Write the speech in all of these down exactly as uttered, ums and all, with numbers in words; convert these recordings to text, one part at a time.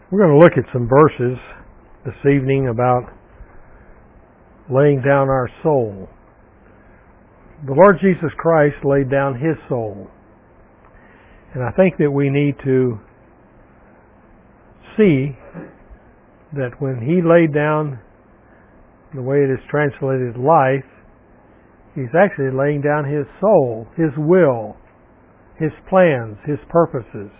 We're going to look at some verses this evening about laying down our soul. The Lord Jesus Christ laid down His soul. And I think that we need to see that when He laid down, the way it is translated, life, He's actually laying down His soul, His will, His plans, His purposes.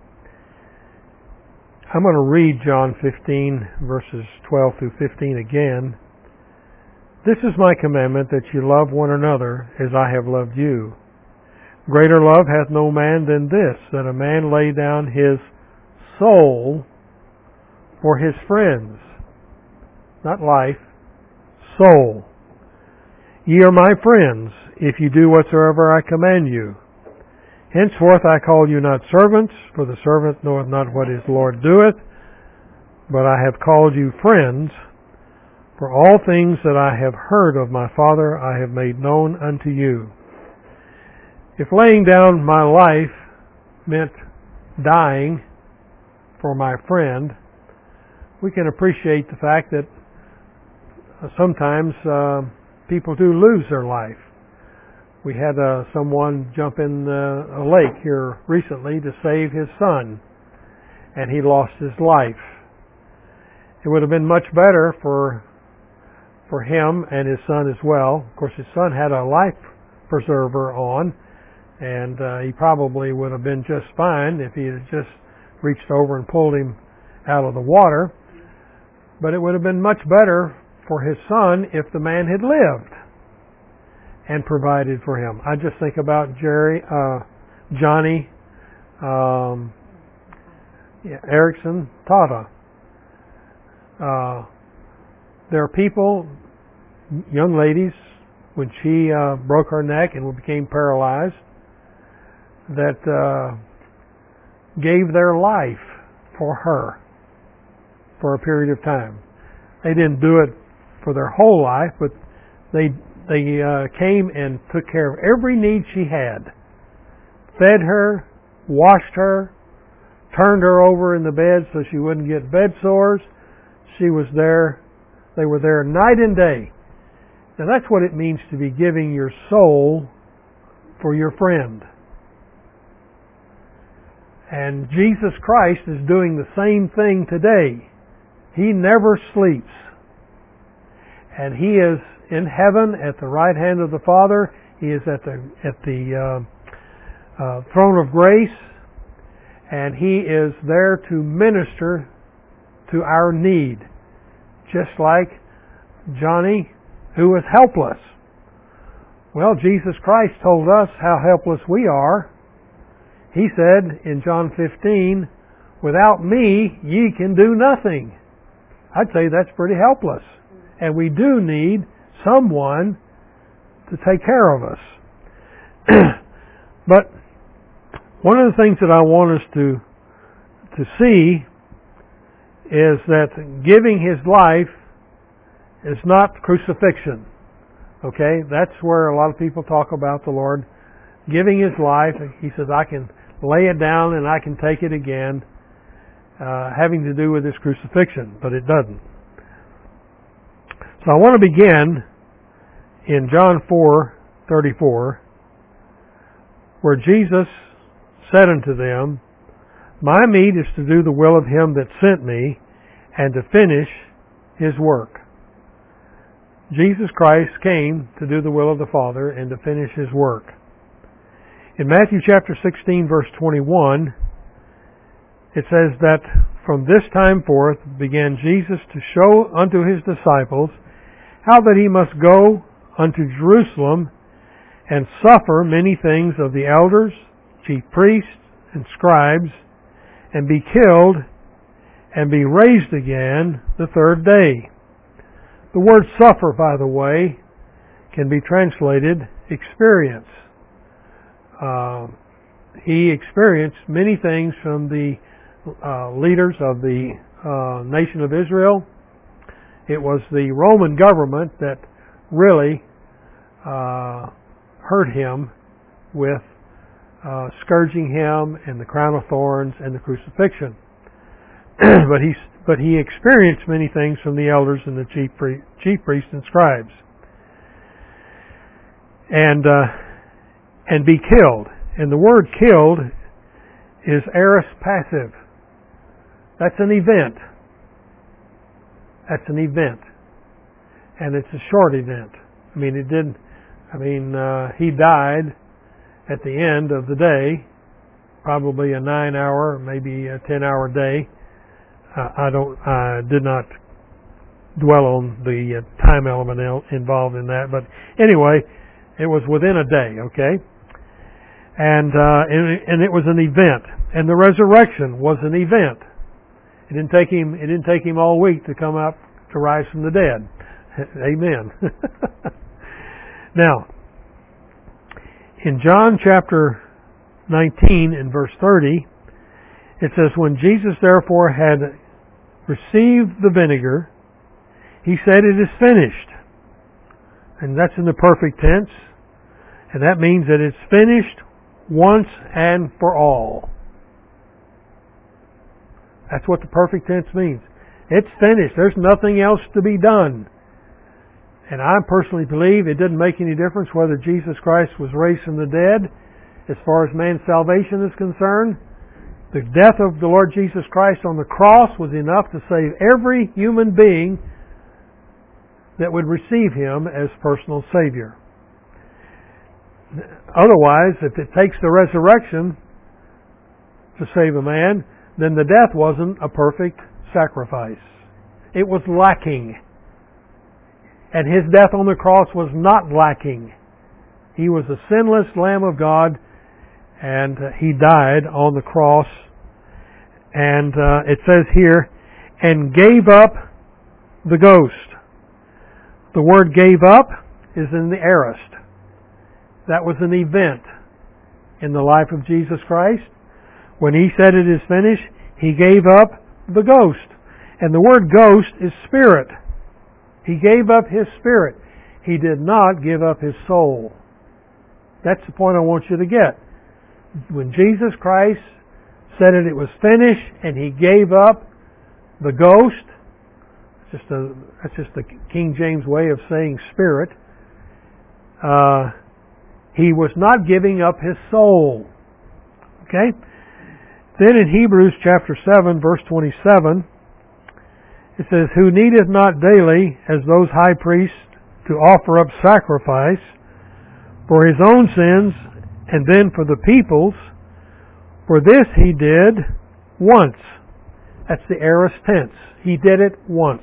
I'm going to read John fifteen, verses twelve through fifteen again. This is my commandment, that you love one another as I have loved you. Greater love hath no man than this, that a man lay down his soul for his friends. Not life, soul. Ye are my friends, if you do whatsoever I command you. Henceforth I call you not servants, for the servant knoweth not what his Lord doeth, but I have called you friends, for all things that I have heard of my Father I have made known unto you. If laying down my life meant dying for my friend, we can appreciate the fact that sometimes uh, people do lose their life. We had uh, someone jump in uh, a lake here recently to save his son, and he lost his life. It would have been much better for for him and his son as well. Of course, his son had a life preserver on, and uh, he probably would have been just fine if he had just reached over and pulled him out of the water. But it would have been much better for his son if the man had lived and provided for him. I just think about Jerry, uh, Johnny, um, yeah, Erickson, Tata. Uh, there are people, young ladies, when she uh, broke her neck and became paralyzed, that uh, gave their life for her for a period of time. They didn't do it for their whole life, but they They uh, came and took care of every need she had. Fed her, washed her, turned her over in the bed so she wouldn't get bed sores. She was there. They were there night and day. Now that's what it means to be giving your soul for your friend. And Jesus Christ is doing the same thing today. He never sleeps. And He is in heaven at the right hand of the Father. He is at the at the uh, uh, throne of grace, and He is there to minister to our need, just like Johnny, who was helpless. Well, Jesus Christ told us how helpless we are. He said in John fifteen, "Without me, ye can do nothing." I'd say that's pretty helpless, and we do need someone to take care of us. But one of the things that I want us to to see is that giving His life is not crucifixion. Okay? That's where a lot of people talk about the Lord giving His life. He says, I can lay it down and I can take it again, uh, having to do with His crucifixion, but it doesn't. So I want to begin in John four thirty-four, where Jesus said unto them, My meat is to do the will of Him that sent me, and to finish His work. Jesus Christ came to do the will of the Father and to finish His work. In Matthew chapter sixteen, verse twenty-one, it says that from this time forth began Jesus to show unto His disciples how that He must go unto Jerusalem and suffer many things of the elders, chief priests, and scribes, and be killed, and be raised again the third day. The word suffer, by the way, can be translated experience. Uh, he experienced many things from the uh, leaders of the uh, nation of Israel. It was the Roman government that really uh, hurt Him with uh, scourging Him and the crown of thorns and the crucifixion. but he but he experienced many things from the elders and the chief pri- chief priests and scribes, and uh, and be killed. And the word "killed" is aorist passive. That's an event. That's an event, and it's a short event. I mean, it didn't. I mean, uh, he died at the end of the day, probably a nine-hour, maybe a ten-hour day. Uh, I don't. I did not dwell on the uh, time element involved in that, but anyway, it was within a day. Okay, and uh, and, and it was an event, and the resurrection was an event. It didn't take him. It didn't take him all week to come up to rise from the dead. Amen. Now, in John chapter nineteen and verse thirty, it says, "When Jesus therefore had received the vinegar, he said, 'It is finished.'" And that's in the perfect tense. And that means that it's finished once and for all. That's what the perfect tense means. It's finished. There's nothing else to be done. And I personally believe it didn't make any difference whether Jesus Christ was raised from the dead. As far as man's salvation is concerned, the death of the Lord Jesus Christ on the cross was enough to save every human being that would receive Him as personal Savior. Otherwise, if it takes the resurrection to save a man, then the death wasn't a perfect sacrifice. It was lacking. And His death on the cross was not lacking. He was a sinless Lamb of God, and He died on the cross. And uh, it says here, "and gave up the ghost." The word "gave up" is in the aorist. That was an event in the life of Jesus Christ. When He said it is finished, He gave up the ghost. And the word "ghost" is spirit. He gave up His spirit. He did not give up His soul. That's the point I want you to get. When Jesus Christ said it, it was finished, and He gave up the ghost. It's just a, that's just the King James way of saying spirit. Uh, he was not giving up His soul. Okay? Then in Hebrews chapter seven, verse twenty-seven, it says, "Who needeth not daily, as those high priests, to offer up sacrifice for His own sins, and then for the people's. For this He did once." That's the aorist tense. He did it once.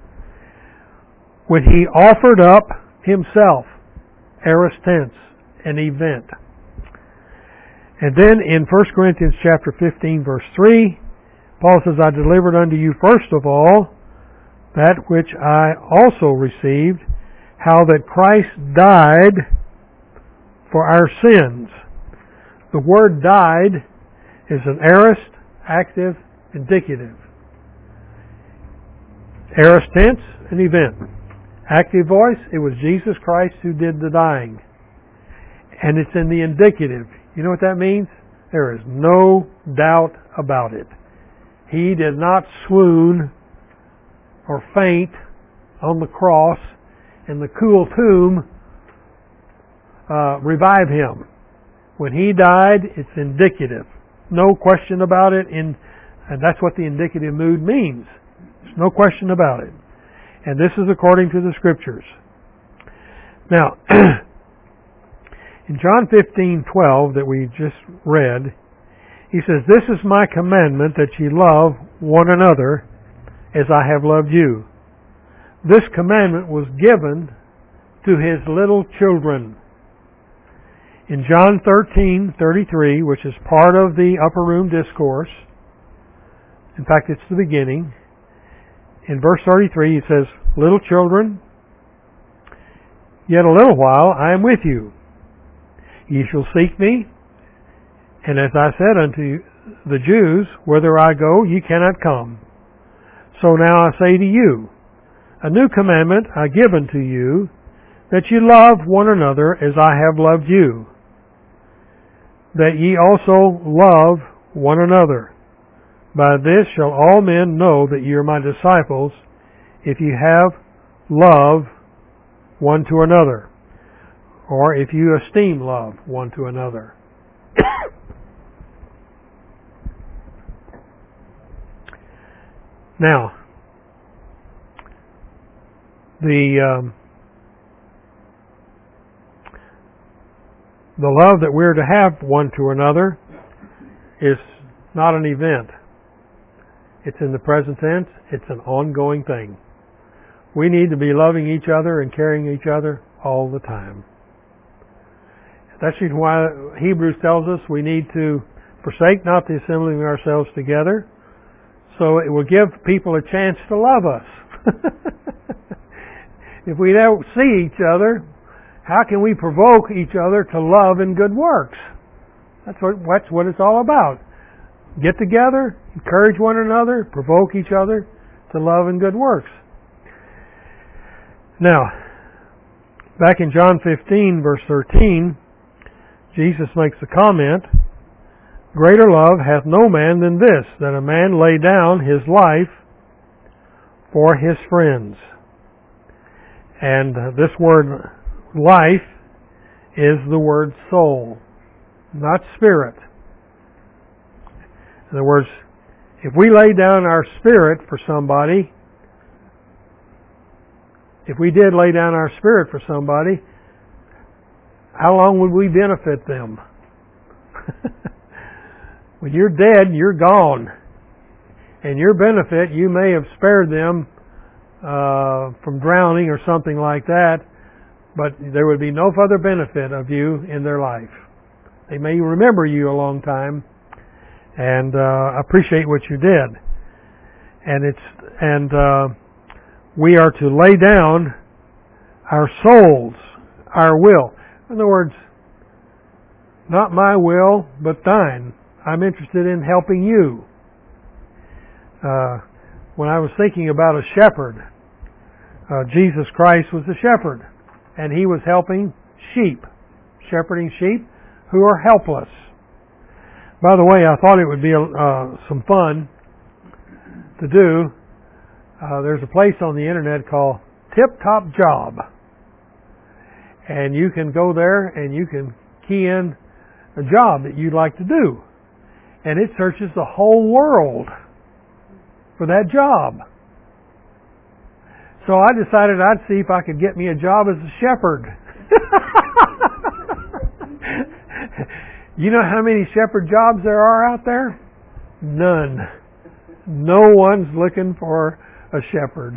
When He offered up Himself, aorist tense, an event. And then in First Corinthians chapter fifteen, verse three, Paul says, "I delivered unto you first of all that which I also received, how that Christ died for our sins." The word "died" is an aorist, active, indicative. Aorist tense, an event. Active voice, it was Jesus Christ who did the dying. And it's in the indicative. You know what that means? There is no doubt about it. He did not swoon or faint on the cross, and the cool tomb uh, revive Him. When He died, it's indicative. No question about it, in, and that's what the indicative mood means. There's no question about it. And this is according to the Scriptures. Now, in John fifteen twelve that we just read, He says, "This is my commandment, that ye love one another as I have loved you." This commandment was given to His little children. In John thirteen thirty-three, which is part of the upper room discourse, in fact it's the beginning, in verse thirty-three He says, "Little children, yet a little while I am with you. Ye shall seek me, and as I said unto the Jews, whither I go, ye cannot come. So now I say to you, a new commandment I give unto you, that ye love one another as I have loved you, that ye also love one another. By this shall all men know that ye are my disciples, if you have love one to another, or if you esteem love one to another. Now, the um, the love that we're to have one to another is not an event. It's in the present tense. It's an ongoing thing. We need to be loving each other and caring each other all the time. That's why Hebrews tells us we need to forsake not the assembling ourselves together, so it will give people a chance to love us. If we don't see each other, how can we provoke each other to love and good works? That's what, that's what it's all about. Get together, encourage one another, provoke each other to love and good works. Now, back in John fifteen, verse thirteen, Jesus makes a comment, greater love hath no man than this, that a man lay down his life for his friends. And this word life is the word soul, not spirit. In other words, if we lay down our spirit for somebody, if we did lay down our spirit for somebody, how long would we benefit them? When you're dead, you're gone. And your benefit, you may have spared them uh, from drowning or something like that, but there would be no further benefit of you in their life. They may remember you a long time and uh, appreciate what you did. And it's and uh, we are to lay down our souls, our will. In other words, not my will, but thine. I'm interested in helping you. Uh, when I was thinking about a shepherd, uh, Jesus Christ was a shepherd, and He was helping sheep, shepherding sheep who are helpless. By the way, I thought it would be uh, some fun to do. Uh, there's a place on the internet called Tip Top Job. And you can go there and you can key in a job that you'd like to do. And it searches the whole world for that job. So I decided I'd see if I could get me a job as a shepherd. You know how many shepherd jobs there are out there? None. No one's looking for a shepherd.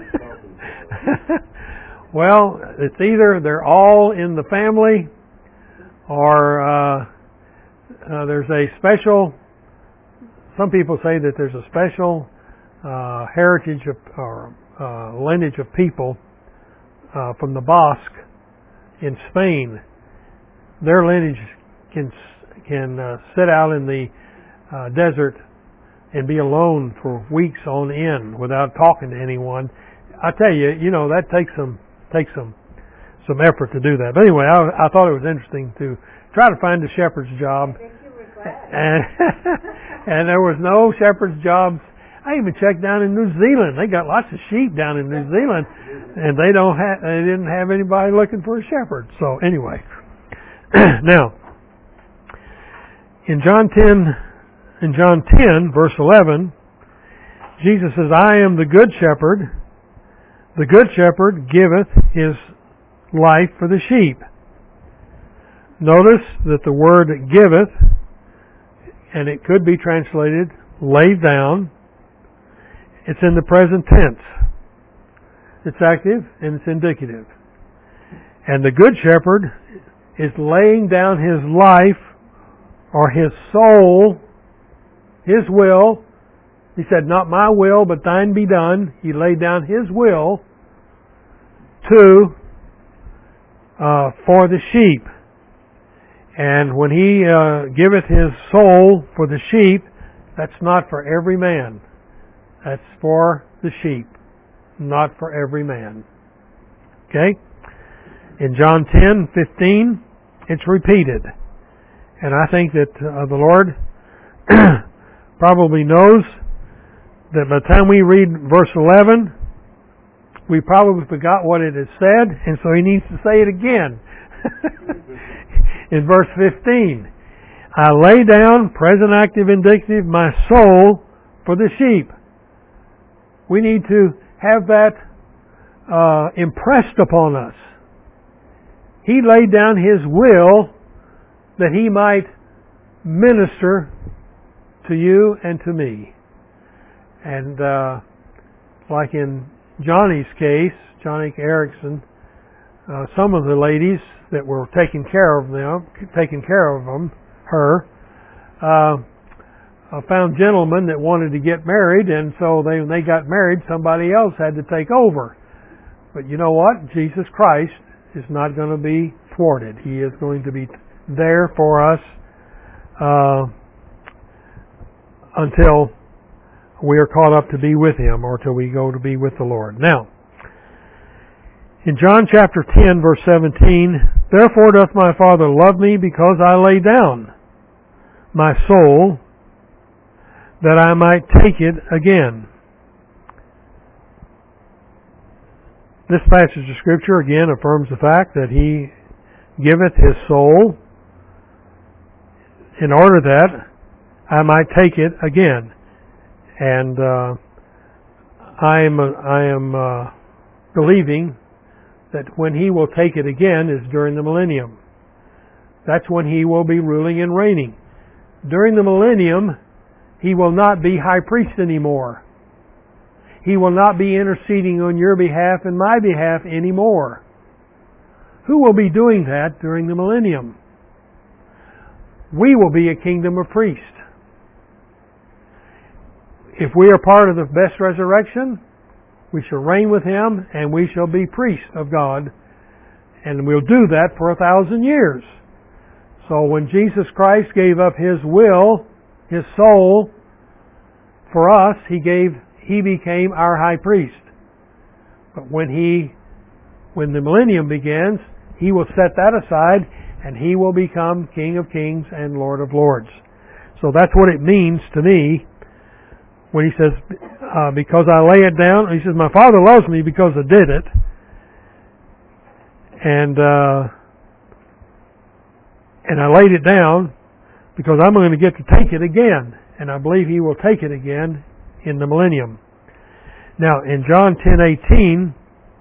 Well, it's either they're all in the family, or uh, uh, there's a special, some people say that there's a special uh, heritage of, or uh, lineage of people uh, from the Basque in Spain. Their lineage can can uh, sit out in the uh, desert and be alone for weeks on end without talking to anyone. I tell you, you know, that takes some takes some some effort to do that. But anyway, I, I thought it was interesting to try to find a shepherd's job. And and there was no shepherd's jobs. I even checked down in New Zealand. They got lots of sheep down in New Zealand, and they don't have they didn't have anybody looking for a shepherd. So anyway, now in John ten, in John ten, verse eleven, Jesus says, "I am the good shepherd. The good shepherd giveth his life for the sheep." Notice that the word "giveth," and it could be translated "laid down," it's in the present tense. It's active and it's indicative. And the good shepherd is laying down his life or his soul, his will. He said, "Not my will, but thine be done." He laid down his will to uh, for the sheep. And when he uh, giveth his soul for the sheep, that's not for every man. That's for the sheep, not for every man. Okay? In John ten fifteen, it's repeated. And I think that uh, the Lord probably knows that by the time we read verse eleven, we probably forgot what it has said, and so he needs to say it again. In verse fifteen, I lay down, present active indicative, my soul for the sheep. We need to have that uh, impressed upon us. He laid down His will that He might minister to you and to me. And uh, like in Johnny's case, Johnny Erickson, uh, some of the ladies that were taking care of them, taking care of them, her, uh, found gentlemen that wanted to get married, and so they, when they got married, somebody else had to take over. But you know what? Jesus Christ is not going to be thwarted. He is going to be there for us uh, until we are caught up to be with Him, or till we go to be with the Lord. Now, in John chapter ten, verse seventeen, therefore doth my Father love me, because I lay down my soul, that I might take it again. This passage of Scripture again affirms the fact that He giveth His soul in order that I might take it again. And uh, I am, I am uh, believing that when He will take it again is during the millennium. That's when He will be ruling and reigning. During the millennium, He will not be high priest anymore. He will not be interceding on your behalf and my behalf anymore. Who will be doing that during the millennium? We will be a kingdom of priests. If we are part of the best resurrection, we shall reign with Him, and we shall be priests of God, and we'll do that for a thousand years. So when Jesus Christ gave up His will, His soul, for us, He gave, He became our high priest. But when He, when the millennium begins, He will set that aside, and He will become King of Kings and Lord of Lords. So that's what it means to me when He says, uh, because I lay it down. He says, my Father loves me because I did it. And, uh, and I laid it down because I'm going to get to take it again. And I believe He will take it again in the millennium. Now, in John ten eighteen,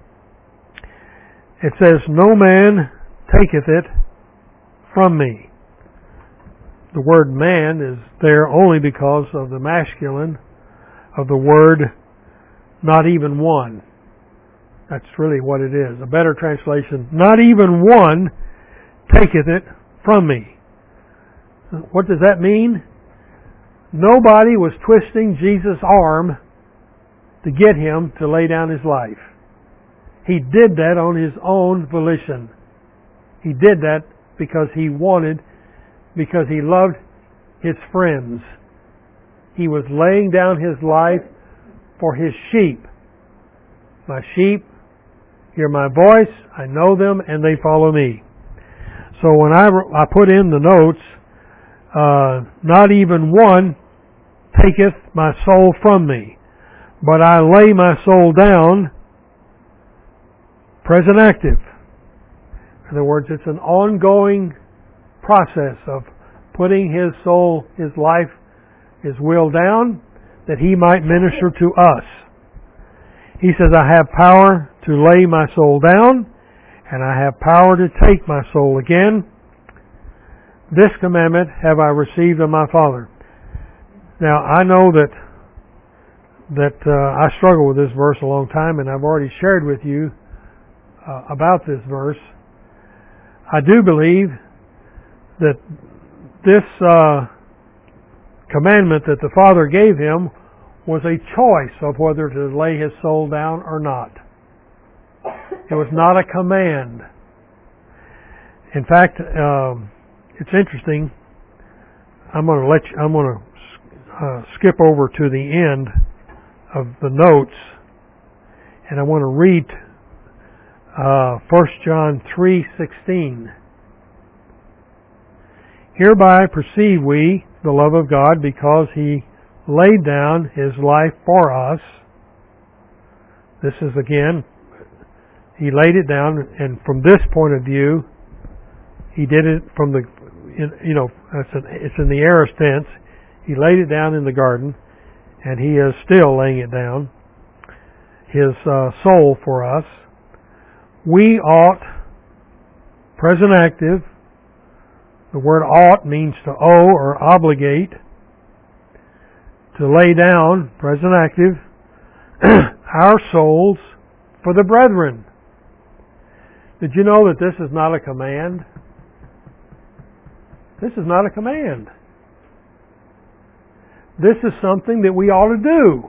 it says, no man taketh it from me. The word man is there only because of the masculine of the word not even one. That's really what it is. A better translation, not even one taketh it from me. What does that mean? Nobody was twisting Jesus' arm to get Him to lay down His life. He did that on His own volition. He did that because He wanted, because He loved His friends. He was laying down His life for His sheep. My sheep hear my voice, I know them, and they follow me. So when I, I put in the notes, uh, not even one taketh my soul from me, but I lay my soul down, present active. In other words, it's an ongoing process of putting His soul, His life, His will down, that He might minister to us. He says, I have power to lay my soul down, and I have power to take my soul again. This commandment have I received of my Father. Now, I know that that uh, I struggle with this verse a long time, and I've already shared with you uh, about this verse. I do believe that this uh, commandment that the Father gave Him was a choice of whether to lay His soul down or not. It was not a command. In fact, um, it's interesting. I'm going to let you, I'm going to uh, skip over to the end of the notes, and I want to read uh, First John three sixteen. Hereby perceive we the love of God, because He laid down His life for us. This is again, He laid it down, and from this point of view, He did it from the, you know, it's in the aorist tense. He laid it down in the garden, and He is still laying it down, His uh, soul for us. We ought, present active, the word ought means to owe or obligate, to lay down, present active, our souls for the brethren. Did you know that this is not a command? This is not a command. This is something that we ought to do.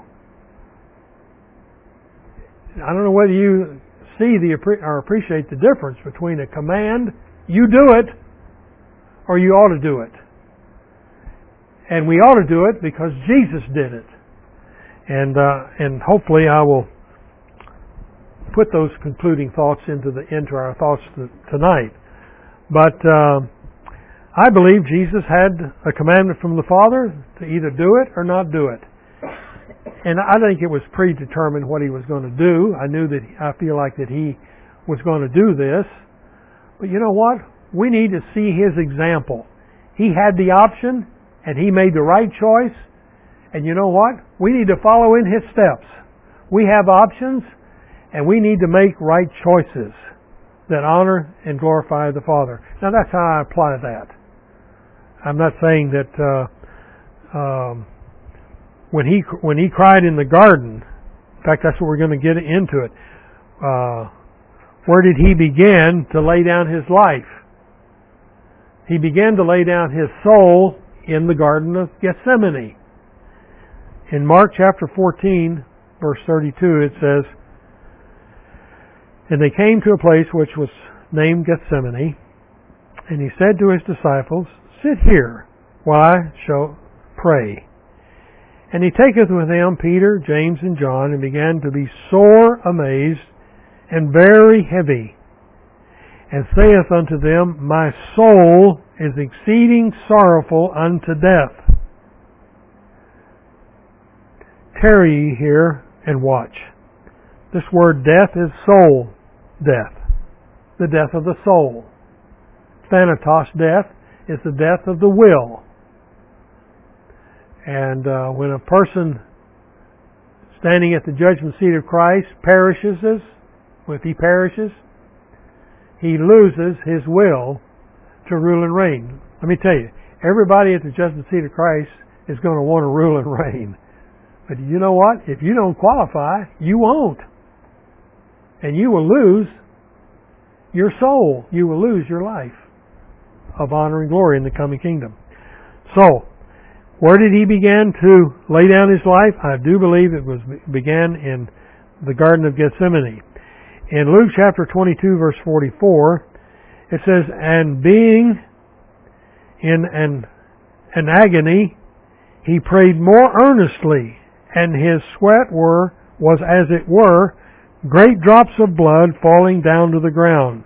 I don't know whether you see the or appreciate the difference between a command, you do it, or you ought to do it. And we ought to do it because Jesus did it. And uh, and hopefully I will put those concluding thoughts into the into our thoughts tonight. But uh, I believe Jesus had a commandment from the Father to either do it or not do it. And I think it was predetermined what He was going to do. I knew that, I feel like that He was going to do this. But you know what? We need to see His example. He had the option, and He made the right choice. And you know what? We need to follow in His steps. We have options, and we need to make right choices that honor and glorify the Father. Now that's how I apply that. I'm not saying that uh, um, when he when he cried in the garden, in fact that's what we're going to get into it. Uh, where did He begin to lay down His life? He began to lay down His soul in the Garden of Gethsemane. In Mark chapter fourteen, verse thirty-two, it says, "And they came to a place which was named Gethsemane, and He said to His disciples, Sit here, while I shall pray. And He taketh with Him Peter, James, and John, and began to be sore amazed, and very heavy, and saith unto them, My soul is exceeding sorrowful unto death. Tarry ye here, and watch." This word death is soul death, the death of the soul. Thanatos death is the death of the will. And uh, when a person standing at the judgment seat of Christ perishes, if he perishes, he loses his will to rule and reign. Let me tell you, everybody at the judgment seat of Christ is going to want to rule and reign. But you know what? If you don't qualify, you won't. And you will lose your soul. You will lose your life of honor and glory in the coming kingdom. So, where did He begin to lay down His life? I do believe it was began in the Garden of Gethsemane. In Luke chapter twenty-two, verse forty-four, it says, "And being in an, an agony, He prayed more earnestly, and His sweat were was as it were great drops of blood falling down to the ground."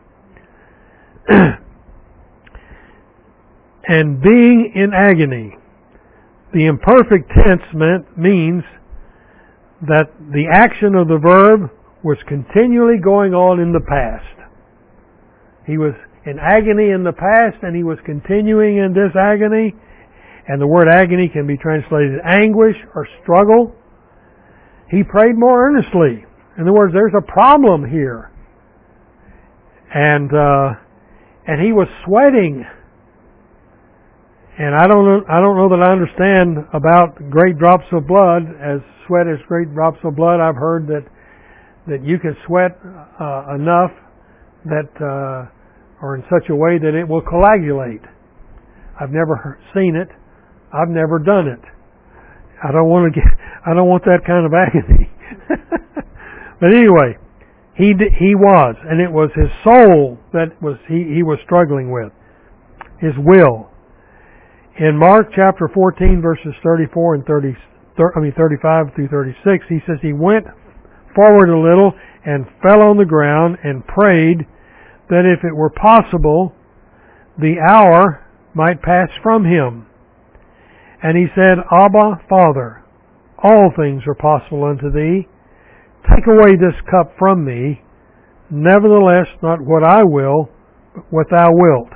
And being in agony. The imperfect tense meant, means that the action of the verb was continually going on in the past. He was in agony in the past, and He was continuing in this agony. And the word agony can be translated anguish or struggle. He prayed more earnestly. In other words, there's a problem here. And uh, and he was sweating. And I don't know, I don't know that I understand about great drops of blood as sweat as great drops of blood. I've heard that that you can sweat uh, enough that uh, or in such a way that it will coagulate. I've never seen it. I've never done it. I don't want to get. I don't want that kind of agony. But anyway, he he was, and it was his soul that was he he was struggling with, his will. In Mark chapter fourteen, verses thirty-four and thirty, I mean thirty-five through thirty-six, he says he went forward a little and fell on the ground and prayed that if it were possible, the hour might pass from him. And he said, Abba, Father, all things are possible unto thee. Take away this cup from me. Nevertheless, not what I will, but what thou wilt.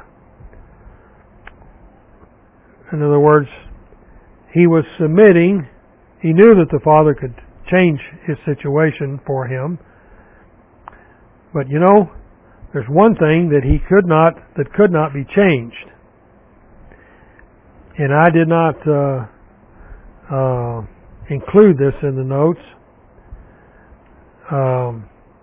In other words, he was submitting. He knew that the Father could change his situation for him. But you know, there's one thing that he could not, that could not be changed. And I did not uh, uh, include this in the notes. Um,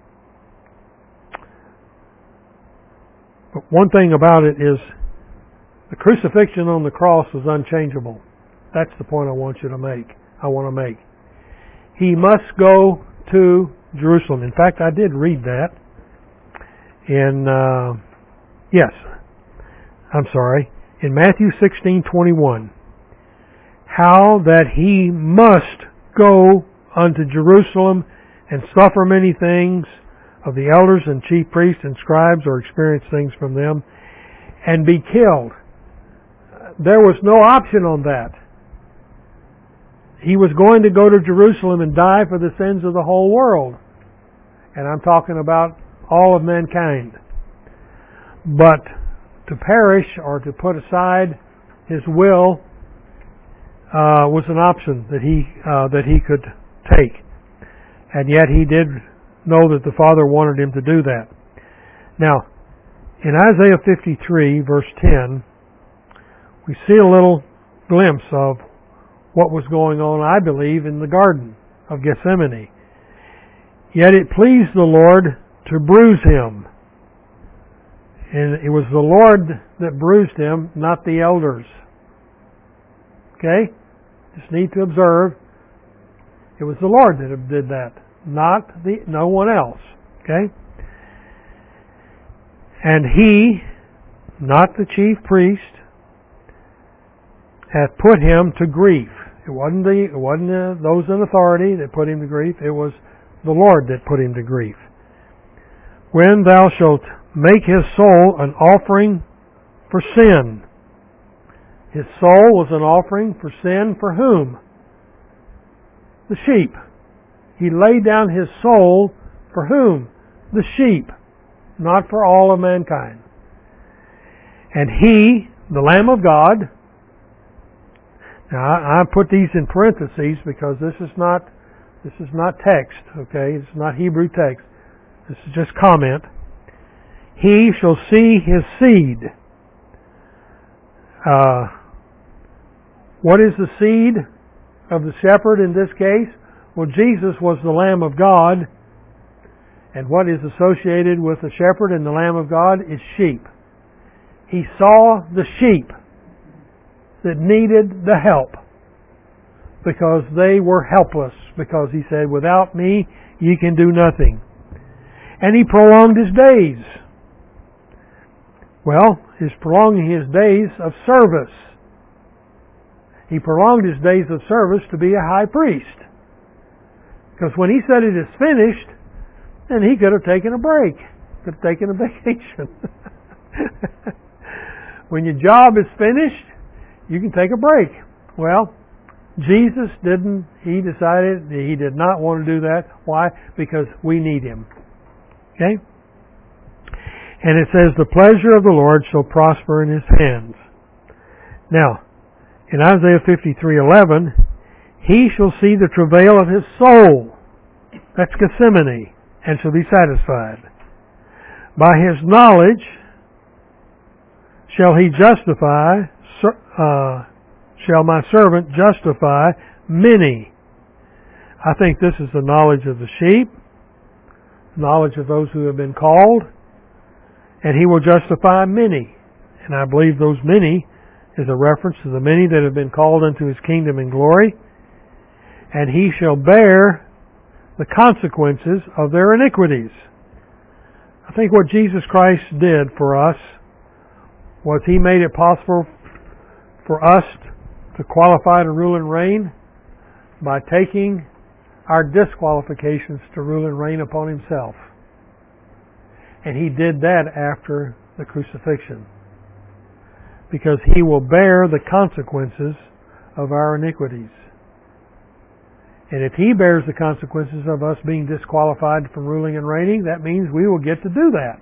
but one thing about it is the crucifixion on the cross was unchangeable. That's the point I want you to make. I want to make. He must go to Jerusalem. In fact, I did read that in, uh, yes, I'm sorry, in Matthew sixteen twenty-one. How that he must go unto Jerusalem and suffer many things of the elders and chief priests and scribes, or experience things from them, and be killed. There was no option on that. He was going to go to Jerusalem and die for the sins of the whole world. And I'm talking about all of mankind. But to perish or to put aside his will uh, was an option that he uh, that he could take. And yet he did know that the Father wanted him to do that. Now, in Isaiah fifty-three, verse ten, we see a little glimpse of what was going on, I believe, in the Garden of Gethsemane. Yet it pleased the Lord to bruise him. And it was the Lord that bruised him, not the elders. Okay? Just need to observe. It was the Lord that did that, not the no one else. Okay? And he, not the chief priest, hath put him to grief. It wasn't the it wasn't the, those in authority that put him to grief. It was the Lord that put him to grief. When thou shalt make his soul an offering for sin. His soul was an offering for sin for whom? The sheep. He laid down his soul for whom? The sheep. Not for all of mankind. And he, the Lamb of God. Now I, I put these in parentheses because this is not this is not text, okay? It's not Hebrew text. This is just comment. He shall see his seed. Uh, what is the seed of the shepherd in this case? Well, Jesus was the Lamb of God, and what is associated with the shepherd and the Lamb of God is sheep. He saw the sheep that needed the help because they were helpless, because he said, without me ye can do nothing. And he prolonged his days. Well, he's prolonging his days of service. He prolonged his days of service to be a high priest. Because when he said it is finished, then he could have taken a break, could have taken a vacation. When your job is finished, you can take a break. Well, Jesus didn't. He decided that he did not want to do that. Why? Because we need him. Okay? And it says, the pleasure of the Lord shall prosper in his hands. Now, in Isaiah fifty-three eleven, he shall see the travail of his soul. That's Gethsemane. And shall be satisfied. By his knowledge shall he justify, uh, shall my servant justify many. I think this is the knowledge of the sheep, knowledge of those who have been called, and he will justify many. And I believe those many is a reference to the many that have been called into his kingdom and glory. And he shall bear the consequences of their iniquities. I think what Jesus Christ did for us was he made it possible for us to qualify to rule and reign by taking our disqualifications to rule and reign upon himself. And he did that after the crucifixion. Because he will bear the consequences of our iniquities. And if He bears the consequences of us being disqualified from ruling and reigning, that means we will get to do that.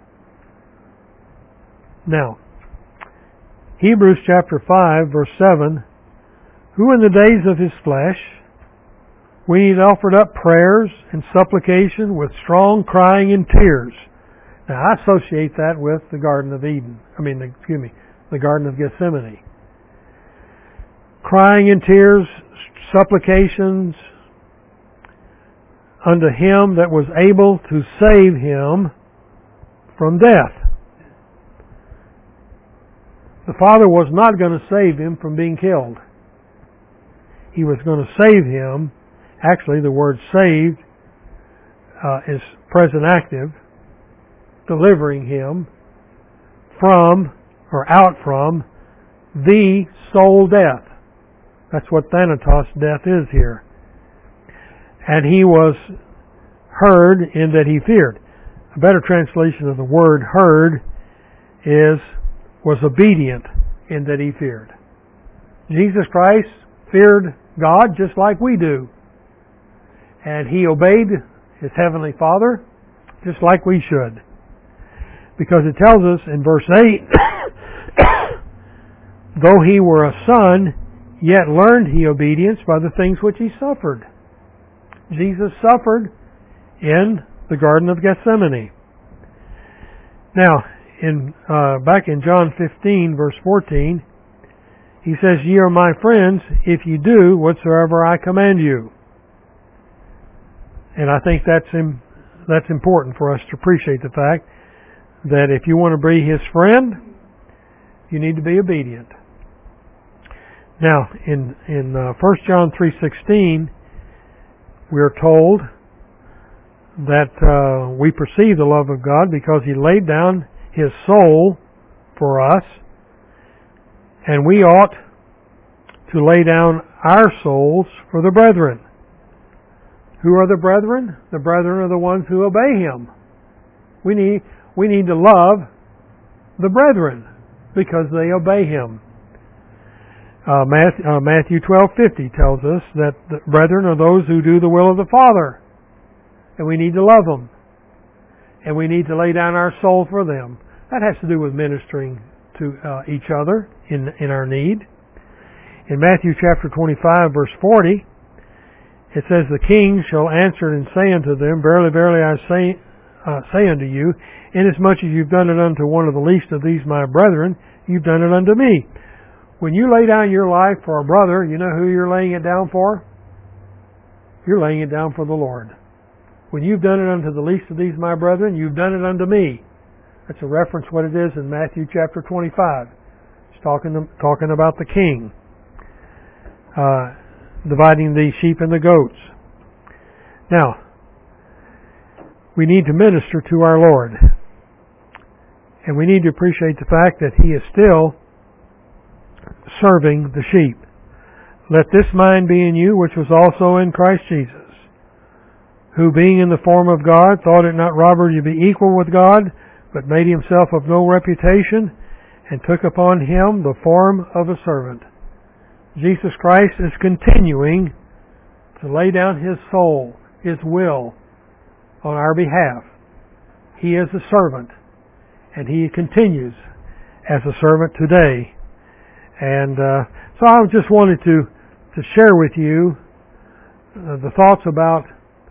Now, Hebrews chapter five, verse seven, who in the days of His flesh, when He had offered up prayers and supplication with strong crying and tears. Now, I associate that with the Garden of Eden. I mean, excuse me, the Garden of Gethsemane. Crying in tears, supplications unto Him that was able to save him from death. The Father was not going to save him from being killed. He was going to save him. Actually, the word saved uh, is present active, delivering him from or out from the soul death. That's what Thanatos death is here. And he was heard in that he feared. A better translation of the word heard is was obedient in that he feared. Jesus Christ feared God just like we do. And He obeyed His Heavenly Father just like we should. Because it tells us in verse eight, though He were a son, yet learned He obedience by the things which He suffered. Jesus suffered in the Garden of Gethsemane. Now, in uh, back in John fifteen, verse fourteen, He says, ye are my friends if ye do whatsoever I command you. And I think that's im- that's important for us to appreciate the fact that if you want to be His friend, you need to be obedient. Now, in in uh, First John three sixteen, we are told that uh, we perceive the love of God because He laid down His soul for us, and we ought to lay down our souls for the brethren. Who are the brethren? The brethren are the ones who obey Him. We need we need to love the brethren because they obey Him. Uh, Matthew, uh, Matthew twelve fifty tells us that the brethren are those who do the will of the Father, and we need to love them, and we need to lay down our soul for them. That has to do with ministering to uh, each other in in our need. In Matthew chapter twenty-five, verse forty, it says, the king shall answer and say unto them, verily, verily, I say, uh, say unto you, inasmuch as you've done it unto one of the least of these my brethren, you've done it unto me. When you lay down your life for a brother, you know who you're laying it down for? You're laying it down for the Lord. When you've done it unto the least of these my brethren, you've done it unto me. That's a reference what it is in Matthew chapter twenty-five. It's talking, talking about the king. Uh, dividing the sheep and the goats. Now, we need to minister to our Lord. And we need to appreciate the fact that He is still serving the sheep. Let this mind be in you, which was also in Christ Jesus, who being in the form of God, thought it not robbery to be equal with God, but made Himself of no reputation, and took upon Him the form of a servant. Jesus Christ is continuing to lay down His soul, His will, on our behalf. He is a servant, and He continues as a servant today. And uh, so I just wanted to, to share with you uh, the thoughts about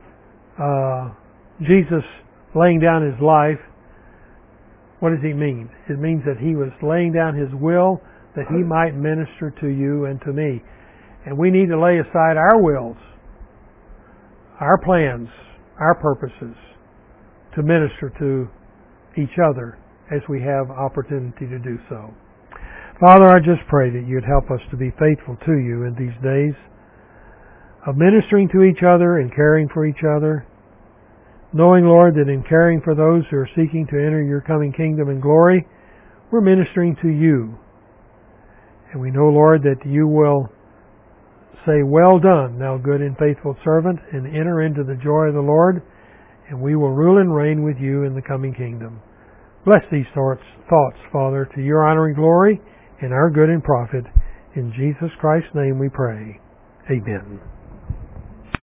uh, Jesus laying down His life. What does He mean? It means that He was laying down His will that He might minister to you and to me. And we need to lay aside our wills, our plans, our purposes to minister to each other as we have opportunity to do so. Father, I just pray that You'd help us to be faithful to You in these days of ministering to each other and caring for each other, knowing, Lord, that in caring for those who are seeking to enter Your coming kingdom and glory, we're ministering to You. And we know, Lord, that You will say, well done, thou good and faithful servant, and enter into the joy of the Lord, and we will rule and reign with You in the coming kingdom. Bless these thoughts, thoughts, Father, to Your honor and glory, and our good and profit. In Jesus Christ's name we pray. Amen.